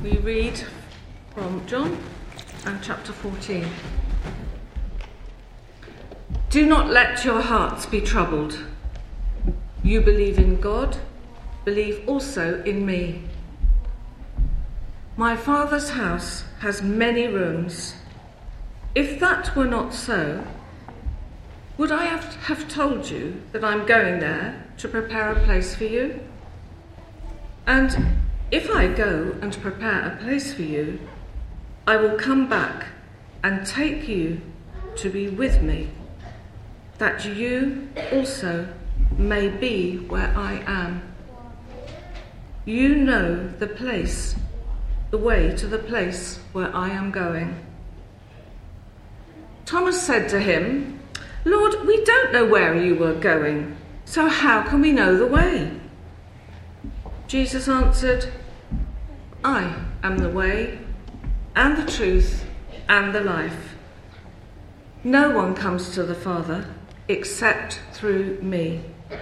We read from John and chapter 14. Do not let your hearts be troubled. You believe in God, believe also in me. My Father's house has many rooms. If that were not so, would I have told you that I'm going there to prepare a place for you? And if I go and prepare a place for you, I will come back and take you to be with me, that you also may be where I am. You know the way to the place where I am going. Thomas said to him, Lord, we don't know where you were going, so how can we know the way? Jesus answered, I am the way and the truth and the life. No one comes to the Father except through me.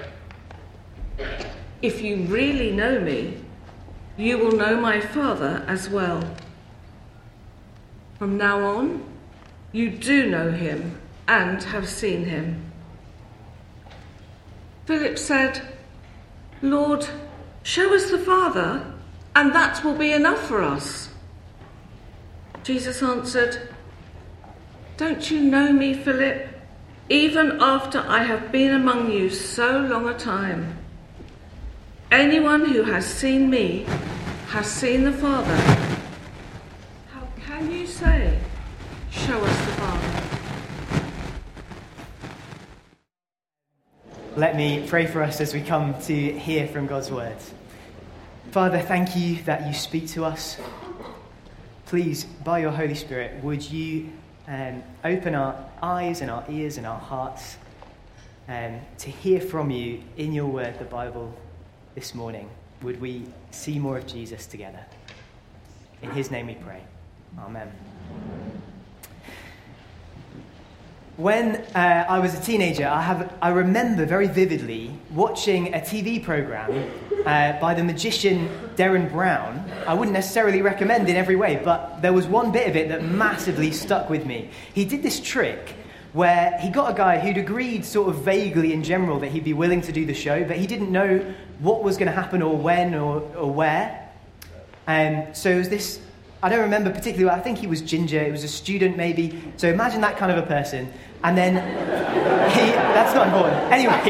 If you really know me, you will know my Father as well. From now on, you do know him and have seen him. Philip said, Lord, show us the Father, and that will be enough for us. Jesus answered, Don't you know me, Philip, even after I have been among you so long a time? Anyone who has seen me has seen the Father. How can you say, show us the Father? Let me pray for us as we come to hear from God's word. Father, thank you that you speak to us. Please, by your Holy Spirit, would you open our eyes and our ears and our hearts to hear from you in your word, the Bible, this morning. Would we see more of Jesus together? In his name we pray. Amen. When I was a teenager, I remember very vividly watching a TV program by the magician Derren Brown. I wouldn't necessarily recommend in every way, but there was one bit of it that massively stuck with me. He did this trick where he got a guy who'd agreed sort of vaguely in general that he'd be willing to do the show, but he didn't know what was going to happen or when or where. So it was this, I don't remember particularly, I think he was ginger, it was a student maybe, so imagine that kind of a person. And then that's not important. Anyway,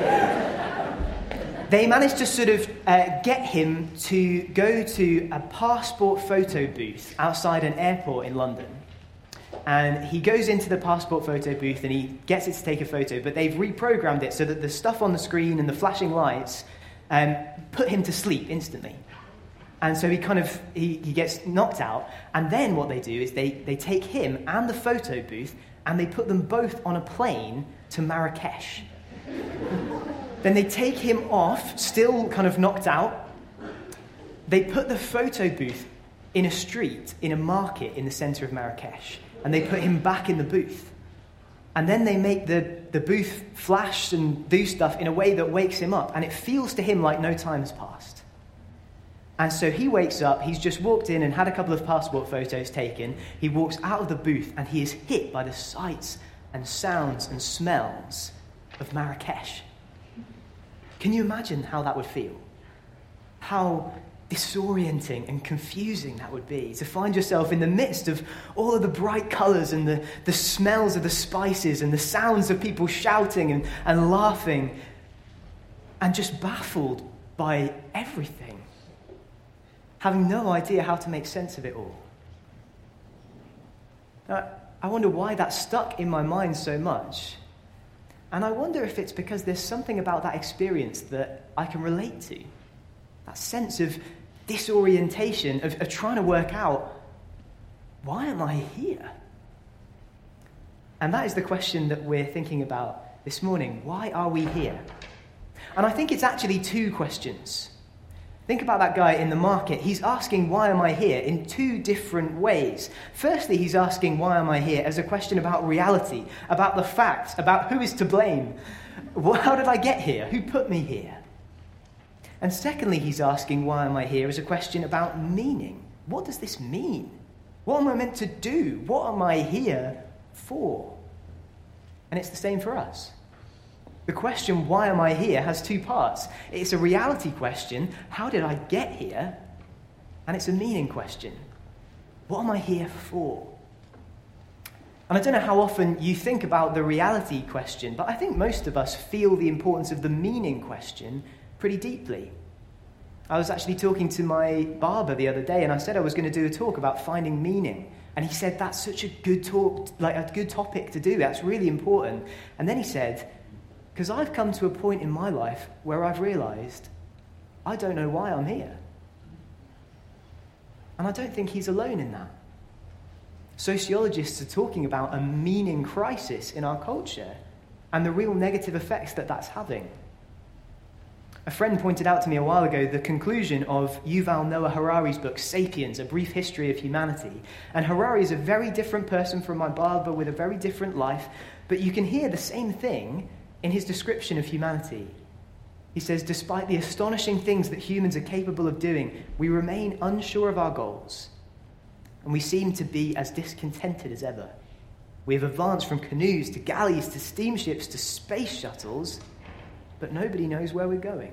they managed to sort of get him to go to a passport photo booth outside an airport in London. And he goes into the passport photo booth and he gets it to take a photo, but they've reprogrammed it so that the stuff on the screen and the flashing lights put him to sleep instantly. And so he gets knocked out. And then what they do is they take him and the photo booth and they put them both on a plane to Marrakesh. Then they take him off, still kind of knocked out. They put the photo booth in a street, in a market in the centre of Marrakesh. And they put him back in the booth. And then they make the booth flash and do stuff in a way that wakes him up. And it feels to him like no time has passed. And so he wakes up, he's just walked in and had a couple of passport photos taken. He walks out of the booth and he is hit by the sights and sounds and smells of Marrakesh. Can you imagine how that would feel? How disorienting and confusing that would be, to find yourself in the midst of all of the bright colours and the smells of the spices and the sounds of people shouting and laughing, and just baffled by everything, having no idea how to make sense of it all. I wonder why that stuck in my mind so much. And I wonder if it's because there's something about that experience that I can relate to. That sense of disorientation, of trying to work out, why am I here? And that is the question that we're thinking about this morning. Why are we here? And I think it's actually two questions. Think about that guy in the market. He's asking, why am I here, in two different ways. Firstly, he's asking, why am I here, as a question about reality, about the facts, about who is to blame. How did I get here? Who put me here? And secondly, he's asking, why am I here, as a question about meaning. what does this mean? What am I meant to do? What am I here for? And it's the same for us. The question, why am I here, has two parts. It's a reality question, how did I get here? And it's a meaning question, what am I here for? And I don't know how often you think about the reality question, but I think most of us feel the importance of the meaning question pretty deeply. I was actually talking to my barber the other day, and I said I was going to do a talk about finding meaning. And he said, that's such a good talk, like a good topic to do. That's really important. And then he said, because I've come to a point in my life where I've realized I don't know why I'm here. And I don't think he's alone in that. Sociologists are talking about a meaning crisis in our culture and the real negative effects that that's having. A friend pointed out to me a while ago the conclusion of Yuval Noah Harari's book, Sapiens, A Brief History of Humanity. And Harari is a very different person from my barber with a very different life, but you can hear the same thing in his description of humanity. He says, despite the astonishing things that humans are capable of doing, we remain unsure of our goals, and we seem to be as discontented as ever. We have advanced from canoes to galleys to steamships to space shuttles, but nobody knows where we're going.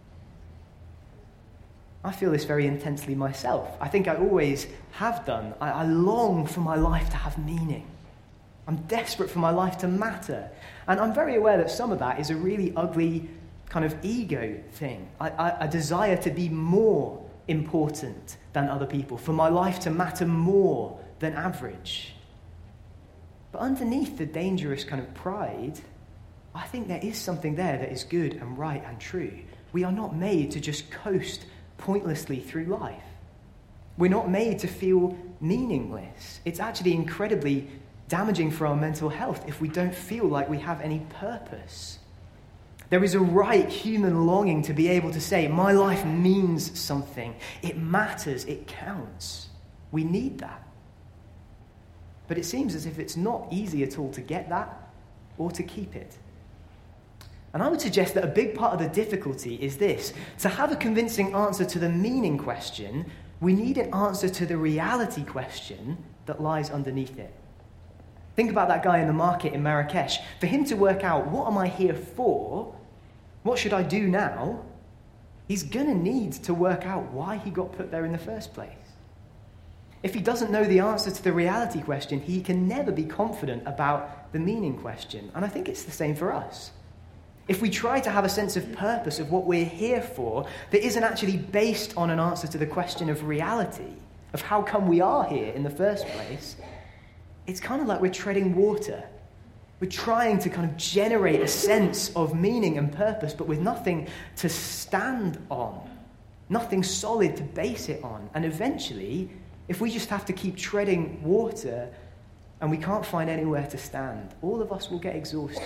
I feel this very intensely myself. I think I always have done. I long for my life to have meaning. I'm desperate for my life to matter. And I'm very aware that some of that is a really ugly kind of ego thing. I desire to be more important than other people, for my life to matter more than average. But underneath the dangerous kind of pride, I think there is something there that is good and right and true. We are not made to just coast pointlessly through life. We're not made to feel meaningless. It's actually incredibly damaging for our mental health if we don't feel like we have any purpose. There is a right human longing to be able to say, my life means something. It matters. It counts. We need that. But it seems as if it's not easy at all to get that or to keep it. And I would suggest that a big part of the difficulty is this. To have a convincing answer to the meaning question, we need an answer to the reality question that lies underneath it. Think about that guy in the market in Marrakesh. For him to work out, what am I here for? What should I do now? He's going to need to work out why he got put there in the first place. If he doesn't know the answer to the reality question, he can never be confident about the meaning question. And I think it's the same for us. If we try to have a sense of purpose of what we're here for that isn't actually based on an answer to the question of reality, of how come we are here in the first place, it's kind of like we're treading water. We're trying to kind of generate a sense of meaning and purpose, but with nothing to stand on, nothing solid to base it on. And eventually, if we just have to keep treading water and we can't find anywhere to stand, all of us will get exhausted.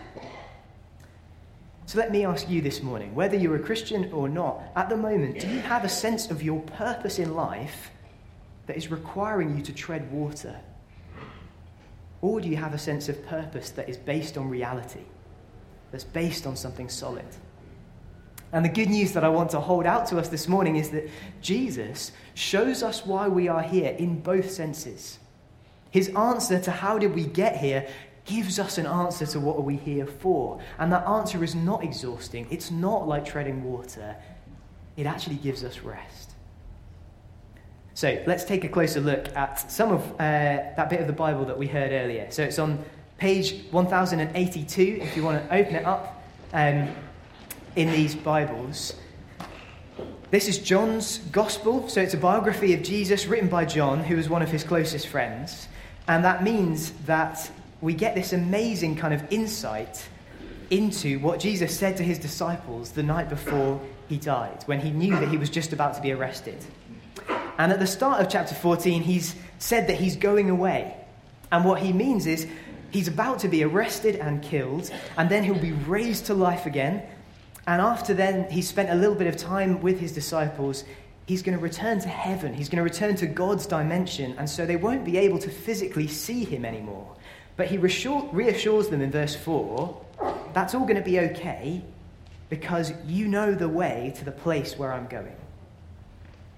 So let me ask you this morning, whether you're a Christian or not, at the moment, do you have a sense of your purpose in life that is requiring you to tread water? Or do you have a sense of purpose that is based on reality, that's based on something solid? And the good news that I want to hold out to us this morning is that Jesus shows us why we are here in both senses. His answer to how did we get here gives us an answer to what are we here for. And that answer is not exhausting. It's not like treading water. It actually gives us rest. So let's take a closer look at some of that bit of the Bible that we heard earlier. So it's on page 1082, if you want to open it up in these Bibles. This is John's Gospel. So it's a biography of Jesus written by John, who was one of his closest friends. And that means that we get this amazing kind of insight into what Jesus said to his disciples the night before he died, when he knew that he was just about to be arrested. And at the start of chapter 14, he's said that he's going away. And what he means is he's about to be arrested and killed, and then he'll be raised to life again. And after then, he's spent a little bit of time with his disciples. He's going to return to heaven. He's going to return to God's dimension, and so they won't be able to physically see him anymore. But he reassures them in verse 4, that's all going to be okay because you know the way to the place where I'm going.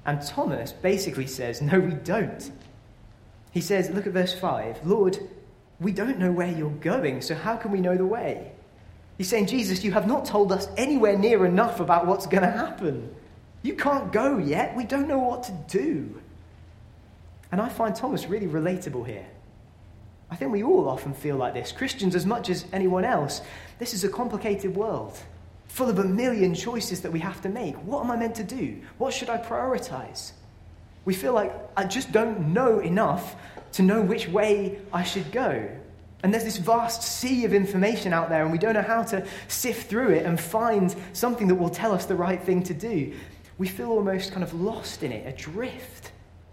And Thomas basically says, no, we don't. He says, look at verse 5, Lord, we don't know where you're going, so how can we know the way? He's saying, Jesus, you have not told us anywhere near enough about what's going to happen. You can't go yet. We don't know what to do. And I find Thomas really relatable here. I think we all often feel like this. Christians as much as anyone else. This is a complicated world, full of a million choices that we have to make. What am I meant to do? What should I prioritize? We feel like I just don't know enough to know which way I should go. And there's this vast sea of information out there, and we don't know how to sift through it and find something that will tell us the right thing to do. We feel almost kind of lost in it, adrift.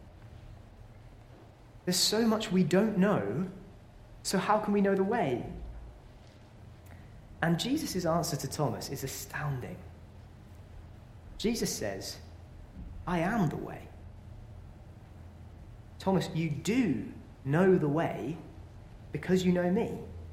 There's so much we don't know, so how can we know the way? And Jesus' answer to Thomas is astounding. Jesus says, I am the way. Thomas, you do know the way because you know me.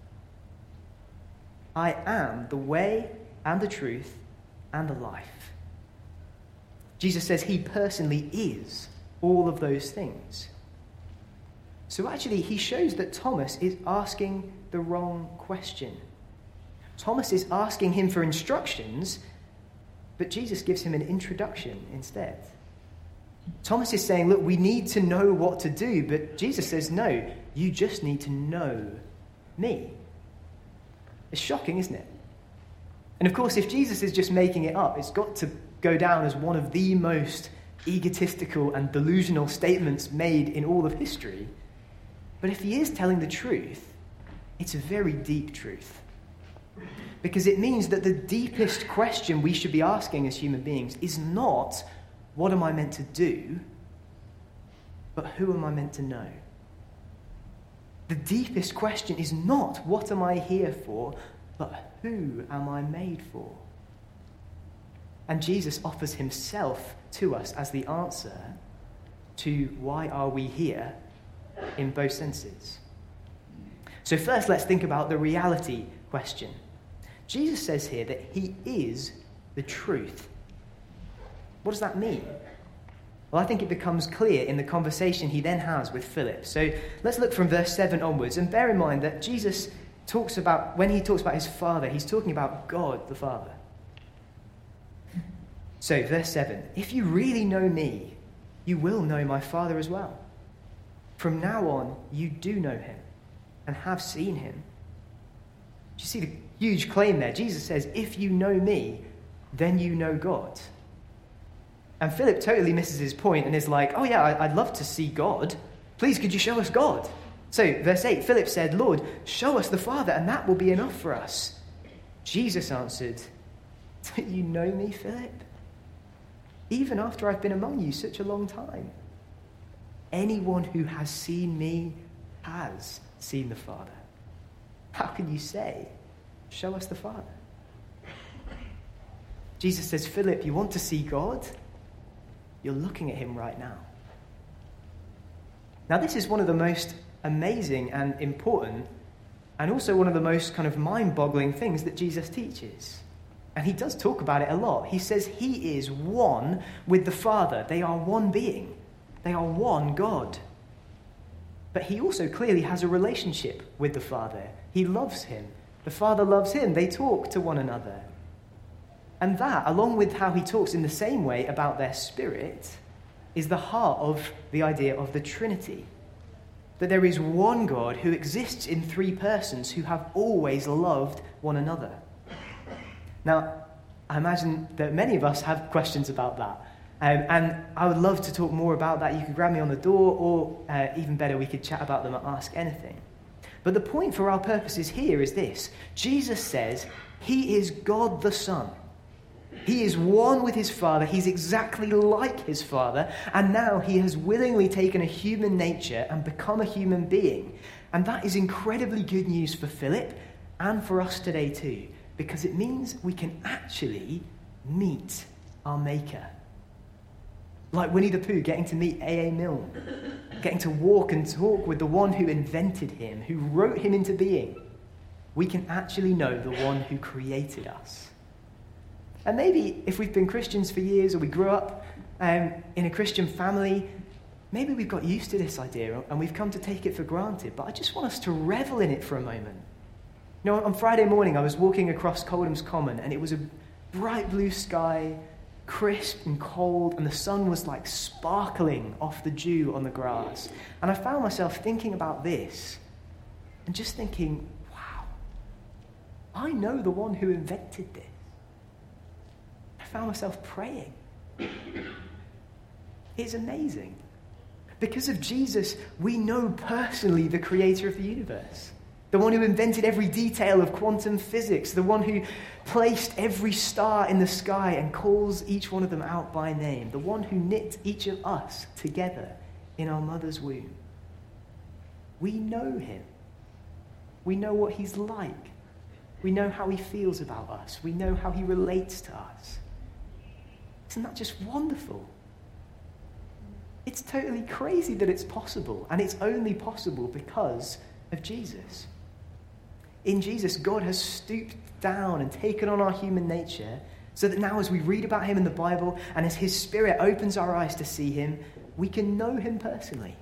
I am the way and the truth and the life. Jesus says he personally is all of those things. So actually, he shows that Thomas is asking the wrong question. Thomas is asking him for instructions, but Jesus gives him an introduction instead. Thomas is saying, look, we need to know what to do, but Jesus says, no, you just need to know me. It's shocking, isn't it? And of course, if Jesus is just making it up, it's got to go down as one of the most egotistical and delusional statements made in all of history. But if he is telling the truth, it's a very deep truth. Because it means that the deepest question we should be asking as human beings is not, what am I meant to do? But who am I meant to know? The deepest question is not, what am I here for? But who am I made for? And Jesus offers himself to us as the answer to why are we here in both senses. So first, let's think about the reality question. Jesus says here that he is the truth. What does that mean? Well, I think it becomes clear in the conversation he then has with Philip. So let's look from verse 7 onwards, and bear in mind that Jesus talks about, when he talks about his Father, he's talking about God the Father. So verse 7, if you really know me, you will know my Father as well. From now on, you do know him and have seen him. Do you see the huge claim there? Jesus says, if you know me, then you know God. And Philip totally misses his point and is like, oh yeah, I'd love to see God. Please, could you show us God? So, verse 8, Philip said, Lord, show us the Father, and that will be enough for us. Jesus answered, don't you know me, Philip? Even after I've been among you such a long time. Anyone who has seen me has seen the Father. How can you say, show us the Father? Jesus says, Philip, you want to see God? You're looking at him right now. Now, this is one of the most amazing and important, and also one of the most kind of mind-boggling things that Jesus teaches. And he does talk about it a lot. He says he is one with the Father. They are one being. They are one God. But he also clearly has a relationship with the Father. He loves him. The Father loves him. They talk to one another. And that, along with how he talks in the same way about their spirit, is the heart of the idea of the Trinity. That there is one God who exists in three persons who have always loved one another. Now, I imagine that many of us have questions about that. And I would love to talk more about that. You could grab me on the door, or even better, we could chat about them and ask anything. But the point for our purposes here is this. Jesus says he is God the Son. He is one with his Father. He's exactly like his Father. And now he has willingly taken a human nature and become a human being. And that is incredibly good news for Philip and for us today too. Because it means we can actually meet our Maker. Like Winnie the Pooh getting to meet A.A. Milne. Getting to walk and talk with the one who invented him, who wrote him into being. We can actually know the one who created us. And maybe if we've been Christians for years, or we grew up in a Christian family, maybe we've got used to this idea and we've come to take it for granted, but I just want us to revel in it for a moment. You know, on Friday morning, I was walking across Coldham's Common, and it was a bright blue sky, crisp and cold, and the sun was like sparkling off the dew on the grass. And I found myself thinking about this and just thinking, wow, I know the one who invented this. I found myself praying. It's amazing. Because of Jesus, we know personally the creator of the universe. The one who invented every detail of quantum physics, the one who placed every star in the sky and calls each one of them out by name, the one who knit each of us together in our mother's womb. We know him. We know what he's like. We know how he feels about us. We know how he relates to us. Isn't that just wonderful? It's totally crazy that it's possible, and it's only possible because of Jesus. In Jesus, God has stooped down and taken on our human nature so that now as we read about him in the Bible and as his Spirit opens our eyes to see him, we can know him personally.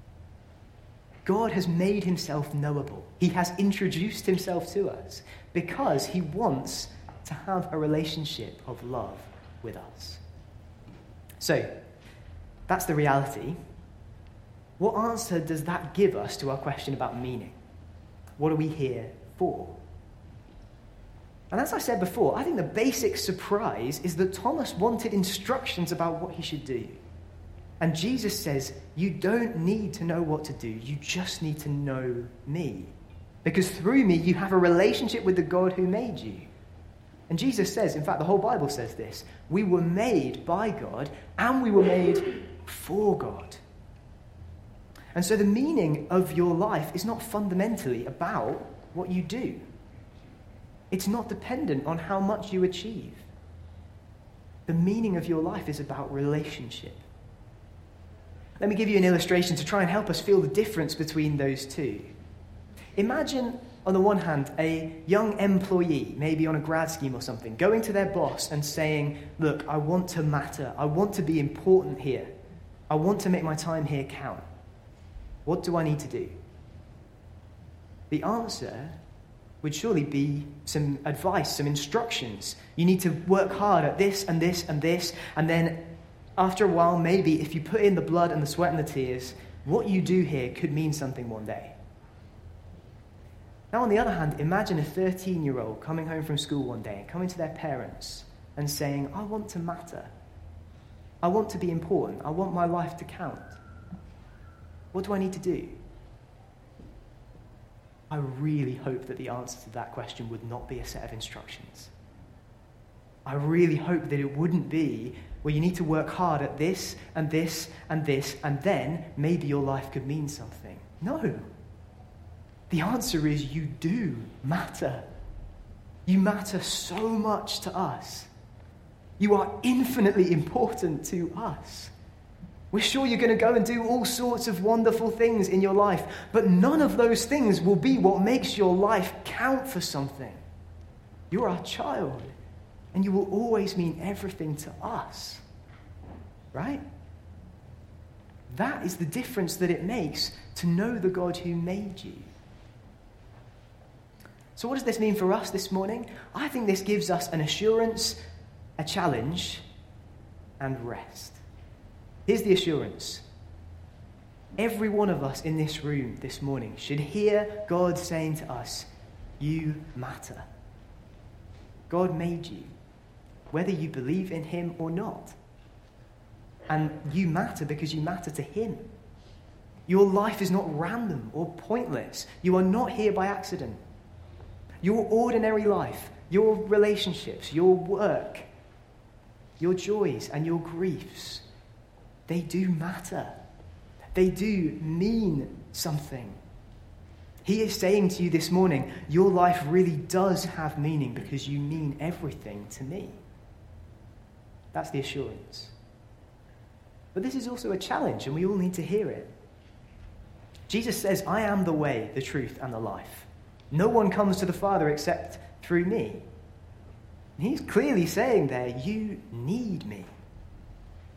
God has made himself knowable. He has introduced himself to us because he wants to have a relationship of love with us. So, that's the reality. What answer does that give us to our question about meaning? What are we here for? And as I said before, I think the basic surprise is that Thomas wanted instructions about what he should do. And Jesus says, you don't need to know what to do. You just need to know me. Because through me, you have a relationship with the God who made you. And Jesus says, in fact, the whole Bible says this, we were made by God and we were made for God. And so the meaning of your life is not fundamentally about what you do. It's not dependent on how much you achieve. The meaning of your life is about relationship. Let me give you an illustration to try and help us feel the difference between those two. Imagine, on the one hand, a young employee, maybe on a grad scheme or something, going to their boss and saying, look, I want to matter. I want to be important here. I want to make my time here count. What do I need to do? The answer would surely be some advice, some instructions. You need to work hard at this and this and this, and then after a while, maybe if you put in the blood and the sweat and the tears, what you do here could mean something one day. Now, on the other hand, imagine a 13-year-old coming home from school one day and coming to their parents and saying, I want to matter. I want to be important. I want my life to count. What do I need to do? I really hope that the answer to that question would not be a set of instructions. I really hope that it wouldn't be, well, you need to work hard at this and this and this, and then maybe your life could mean something. No. The answer is you do matter. You matter so much to us. You are infinitely important to us. We're sure you're going to go and do all sorts of wonderful things in your life, but none of those things will be what makes your life count for something. You're our child, and you will always mean everything to us. Right? That is the difference that it makes to know the God who made you. So what does this mean for us this morning? I think this gives us an assurance, a challenge, and rest. Here's the assurance. Every one of us in this room this morning should hear God saying to us, you matter. God made you, whether you believe in him or not. And you matter because you matter to him. Your life is not random or pointless. You are not here by accident. Your ordinary life, your relationships, your work, your joys and your griefs, they do matter. They do mean something. He is saying to you this morning, your life really does have meaning because you mean everything to me. That's the assurance. But this is also a challenge, and we all need to hear it. Jesus says, I am the way, the truth, and the life. No one comes to the Father except through me. And he's clearly saying there, you need me.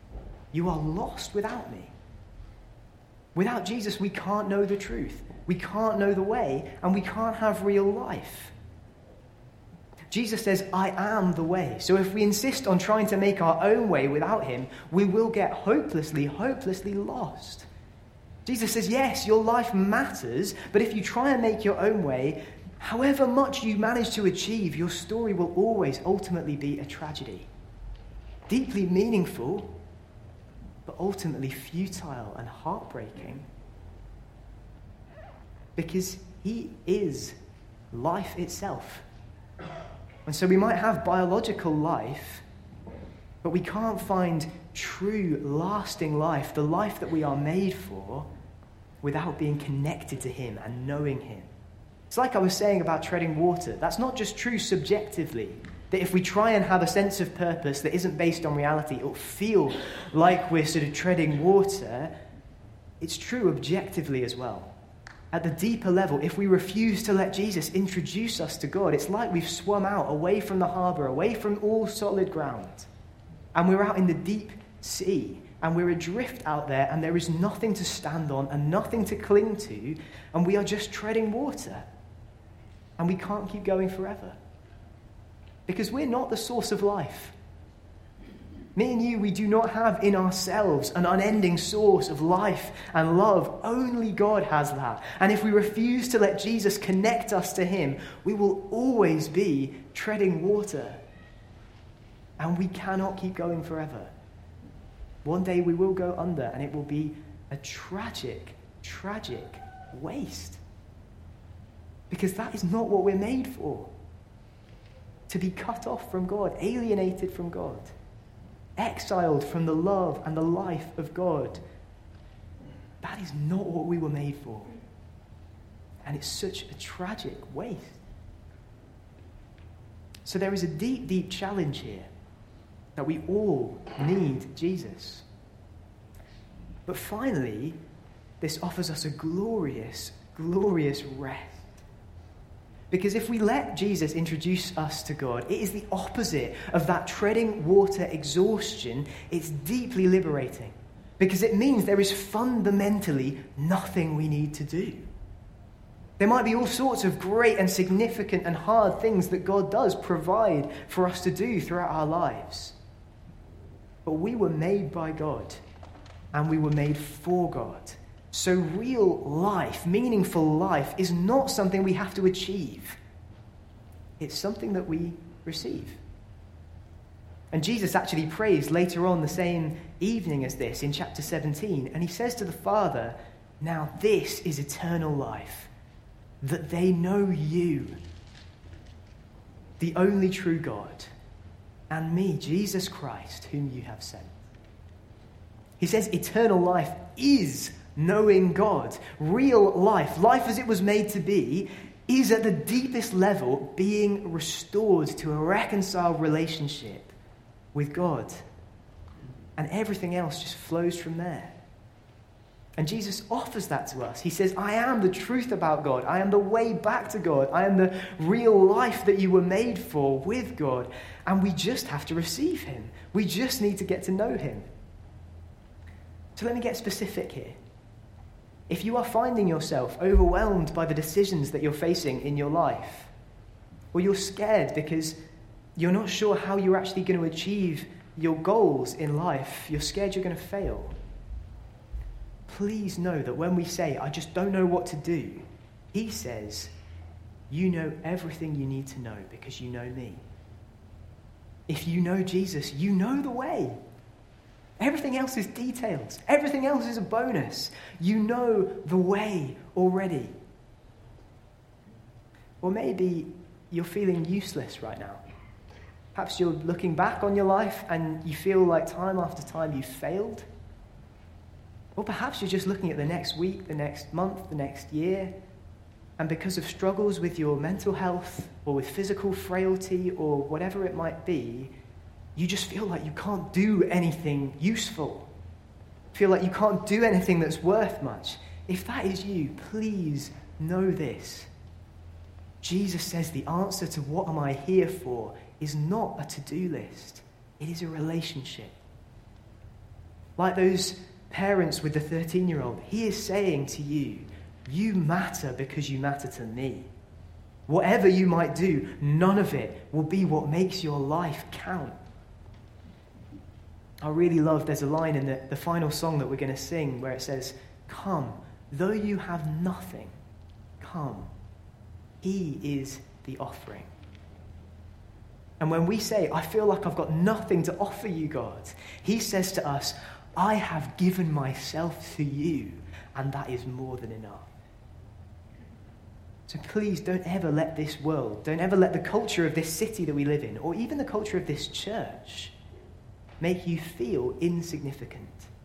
you are lost without me. Without Jesus, we can't know the truth. We can't know the way, and we can't have real life. Jesus says, I am the way. So if we insist on trying to make our own way without him, we will get hopelessly lost. Jesus says, yes, your life matters, but if you try and make your own way, however much you manage to achieve, your story will always ultimately be a tragedy. Deeply meaningful, but ultimately futile and heartbreaking. Because he is life itself. And so we might have biological life, but we can't find true, lasting life, the life that we are made for, without being connected to him and knowing him. It's like I was saying about treading water. That's not just true subjectively, that if we try and have a sense of purpose that isn't based on reality, it'll feel like we're sort of treading water. It's true objectively as well. At the deeper level, if we refuse to let Jesus introduce us to God, it's like we've swum out away from the harbour, away from all solid ground. And we're out in the deep sea, and we're adrift out there, and there is nothing to stand on and nothing to cling to, and we are just treading water. And we can't keep going forever. Because we're not the source of life. Me and you, we do not have in ourselves an unending source of life and love. Only God has that. And if we refuse to let Jesus connect us to him, we will always be treading water. And we cannot keep going forever. One day we will go under, and it will be a tragic, tragic waste. Because that is not what we're made for. To be cut off from God, alienated from God, exiled from the love and the life of God. That is not what we were made for. And it's such a tragic waste. So there is a deep, deep challenge here that we all need Jesus. But finally, this offers us a glorious, glorious rest. Because if we let Jesus introduce us to God, it is the opposite of that treading water exhaustion. It's deeply liberating. Because it means there is fundamentally nothing we need to do. There might be all sorts of great and significant and hard things that God does provide for us to do throughout our lives. But we were made by God, and we were made for God. So real life, meaningful life, is not something we have to achieve. It's something that we receive. And Jesus actually prays later on the same evening as this in chapter 17. And he says to the Father, now this is eternal life, that they know you, the only true God, and me, Jesus Christ, whom you have sent. He says eternal life is knowing God. Real life, life as it was made to be, is at the deepest level being restored to a reconciled relationship with God. And everything else just flows from there. And Jesus offers that to us. He says, I am the truth about God. I am the way back to God. I am the real life that you were made for with God. And we just have to receive him. We just need to get to know him. So let me get specific here. If you are finding yourself overwhelmed by the decisions that you're facing in your life, or you're scared because you're not sure how you're actually going to achieve your goals in life, you're scared you're going to fail, please know that when we say, I just don't know what to do, he says, you know everything you need to know because you know me. If you know Jesus, you know the way. Everything else is details. Everything else is a bonus. You know the way already. Or maybe you're feeling useless right now. Perhaps you're looking back on your life and you feel like time after time you've failed. Or perhaps you're just looking at the next week, the next month, the next year, and because of struggles with your mental health or with physical frailty or whatever it might be, you just feel like you can't do anything useful. Feel like you can't do anything that's worth much. If that is you, please know this. Jesus says the answer to what am I here for is not a to-do list. It is a relationship. Like those parents with the 13-year-old, he is saying to you, you matter because you matter to me. Whatever you might do, none of it will be what makes your life count. I really love, there's a line in the final song that we're going to sing where it says, come, though you have nothing, come. He is the offering. And when we say, I feel like I've got nothing to offer you, God, he says to us, I have given myself to you, and that is more than enough. So please don't ever let this world, don't ever let the culture of this city that we live in, or even the culture of this church, make you feel insignificant.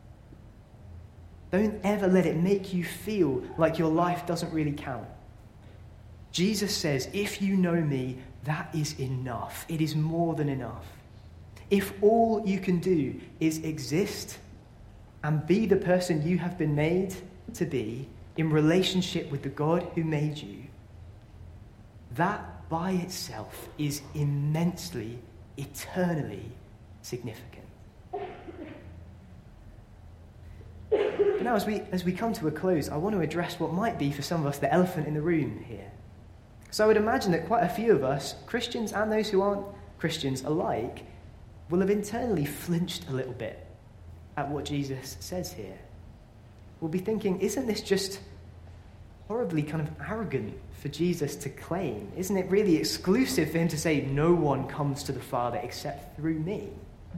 Don't ever let it make you feel like your life doesn't really count. Jesus says, if you know me, that is enough. It is more than enough. If all you can do is exist and be the person you have been made to be in relationship with the God who made you, that by itself is immensely, eternally significant. But now as we come to a close, I want to address what might be for some of us the elephant in the room here. So I would imagine that quite a few of us, Christians and those who aren't Christians alike, will have internally flinched a little bit at what Jesus says here. We'll be thinking, isn't this just horribly kind of arrogant for Jesus to claim? Isn't it really exclusive for him to say, no one comes to the Father except through me?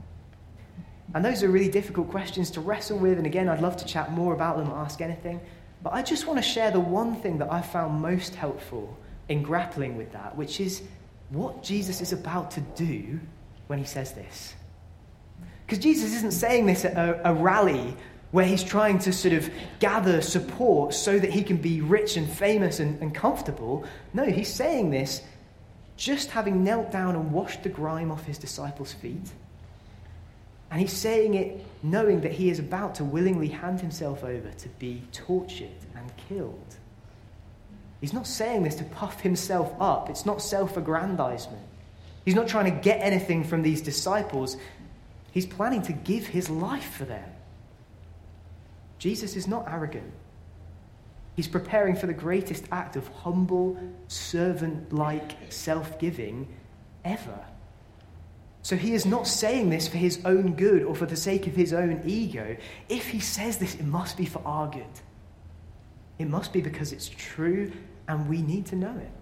And those are really difficult questions to wrestle with, and again, I'd love to chat more about them or ask anything, but I just want to share the one thing that I found most helpful in grappling with that, which is what Jesus is about to do when he says this. Because Jesus isn't saying this at a rally where he's trying to sort of gather support so that he can be rich and famous and comfortable. No, he's saying this just having knelt down and washed the grime off his disciples' feet. And he's saying it knowing that he is about to willingly hand himself over to be tortured and killed. He's not saying this to puff himself up. It's not self-aggrandizement. He's not trying to get anything from these disciples. He's planning to give his life for them. Jesus is not arrogant. He's preparing for the greatest act of humble, servant-like self-giving ever. So he is not saying this for his own good or for the sake of his own ego. If he says this, it must be for our good. It must be because it's true and we need to know it.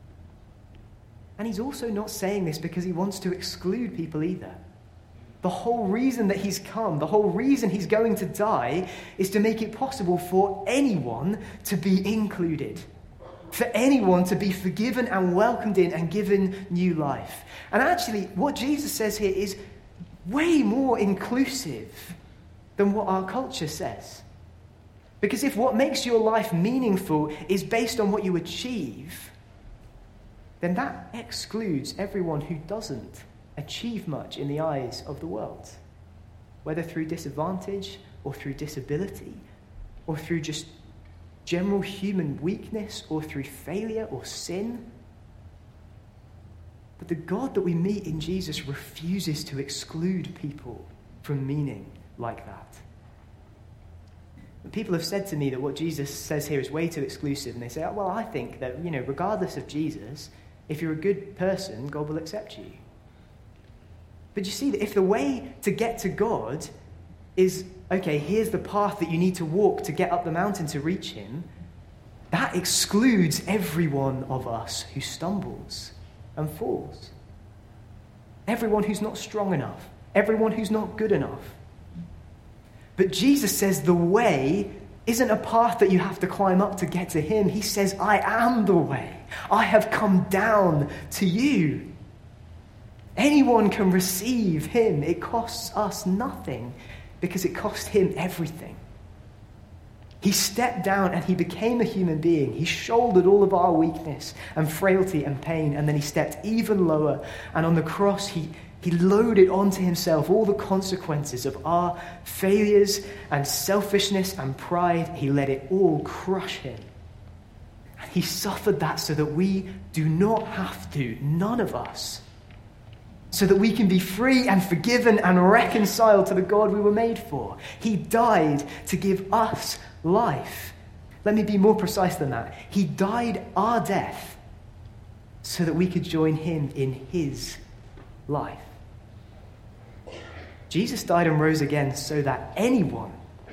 And he's also not saying this because he wants to exclude people either. The whole reason that he's come, the whole reason he's going to die, is to make it possible for anyone to be included. For anyone to be forgiven and welcomed in and given new life. And actually, what Jesus says here is way more inclusive than what our culture says. Because if what makes your life meaningful is based on what you achieve, then that excludes everyone who doesn't achieve much in the eyes of the world, whether through disadvantage or through disability or through just general human weakness or through failure or sin. But the God that we meet in Jesus refuses to exclude people from meaning like that. People have said to me that what Jesus says here is way too exclusive, and they say, oh, well, I think that, regardless of Jesus, if you're a good person, God will accept you. But you see that if the way to get to God is, okay, here's the path that you need to walk to get up the mountain to reach him, that excludes every one of us who stumbles and falls. Everyone who's not strong enough. Everyone who's not good enough. But Jesus says the way isn't a path that you have to climb up to get to him. He says, I am the way. I have come down to you. Anyone can receive him. It costs us nothing because it cost him everything. He stepped down and he became a human being. He shouldered all of our weakness and frailty and pain, and then he stepped even lower. And on the cross, he loaded onto himself all the consequences of our failures and selfishness and pride. He let it all crush him. And he suffered that so that we do not have to, none of us. so that we can be free and forgiven and reconciled to the God we were made for. He died to give us life. Let me be more precise than that. He died our death so that we could join him in his life. Jesus died and rose again so that anyone,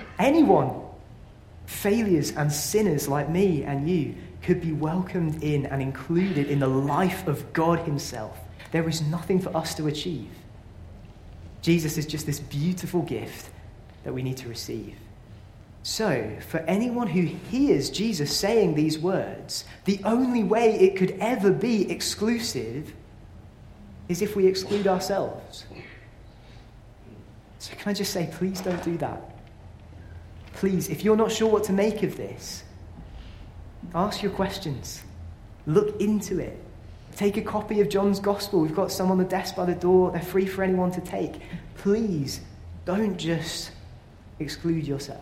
failures and sinners like me and you, could be welcomed in and included in the life of God himself. There is nothing for us to achieve. Jesus is just this beautiful gift that we need to receive. So, for anyone who hears Jesus saying these words, the only way it could ever be exclusive is if we exclude ourselves. So can I just say, please don't do that. Please, if you're not sure what to make of this, ask your questions. Look into it. Take a copy of John's Gospel. We've got some on the desk by the door. They're free for anyone to take. Please, don't just exclude yourself.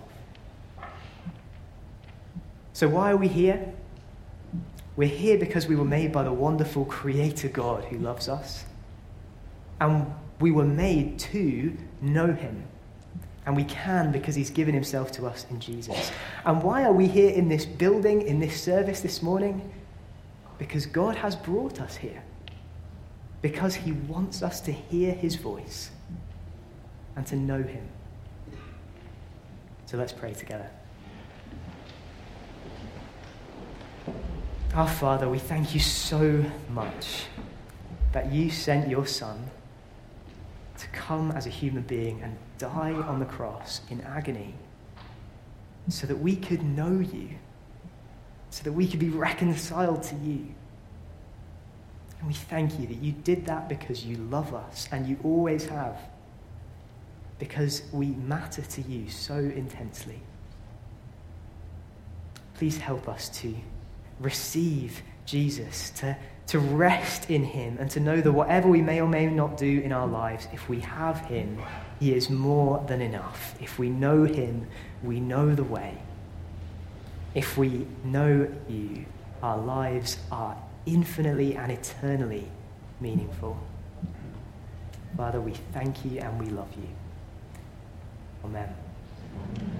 So why are we here? We're here because we were made by the wonderful Creator God who loves us. And we were made to know him. And we can because he's given himself to us in Jesus. And why are we here in this building, in this service this morning? Because God has brought us here. Because he wants us to hear his voice and to know him. So let's pray together. Our Father, we thank you so much that you sent your Son to come as a human being and die on the cross in agony so that we could know you, so that we could be reconciled to you. And we thank you that you did that because you love us, and you always have, because we matter to you so intensely. Please help us to receive Jesus, to rest in him, and to know that whatever we may or may not do in our lives, if we have him, he is more than enough. If we know him, we know the way. If we know you, our lives are infinitely and eternally meaningful. Father, we thank you and we love you. Amen.